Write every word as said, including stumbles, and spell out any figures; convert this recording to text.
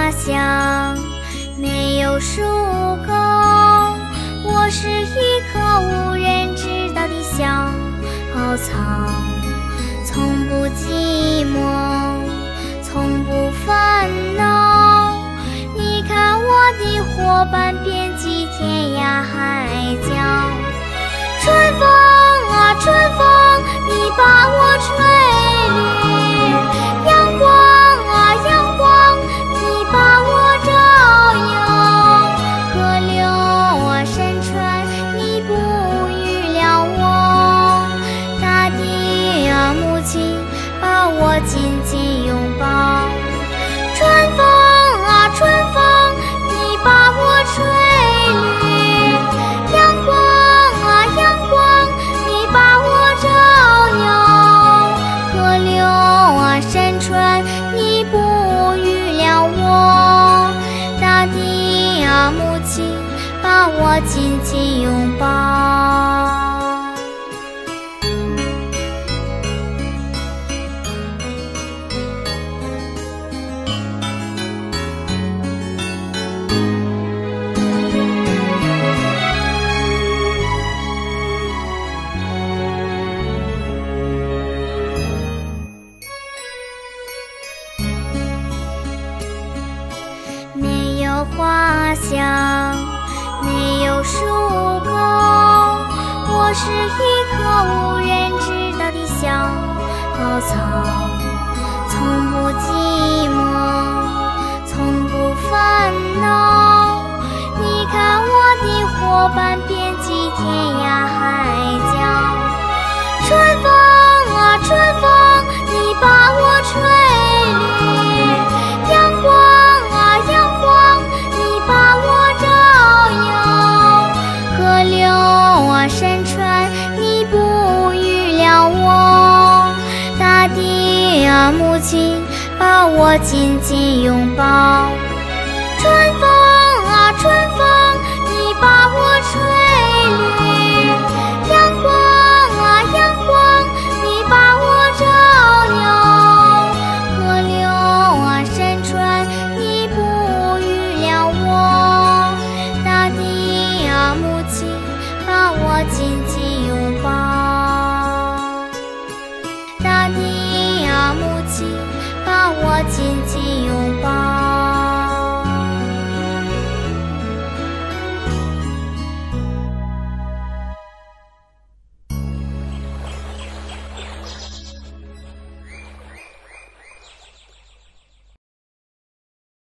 花香，没有树沟。我是一棵无人知道的小草，从不寂寞，从不烦恼。你看我的伙伴遍及天涯海角。春风啊春风，你把我吹绿；阳光啊阳光，你把我照耀。河流啊山川，你哺育了我。大地啊母亲，把我紧紧拥抱。春风啊春风，你把我吹绿；阳光啊阳光，你把我照耀。河流啊山川，你哺育了我。大地啊母亲，把我紧紧拥抱。没有花香，没有树沟，我是一棵无人知道的小草，从不寂寞，从不烦恼。你看我的伙伴遍及天涯海角。春风啊春风，你把我吹绿；阳光啊阳光，你把我照耀。河流啊山川，你哺育了我。大地啊母亲，把我紧紧拥抱。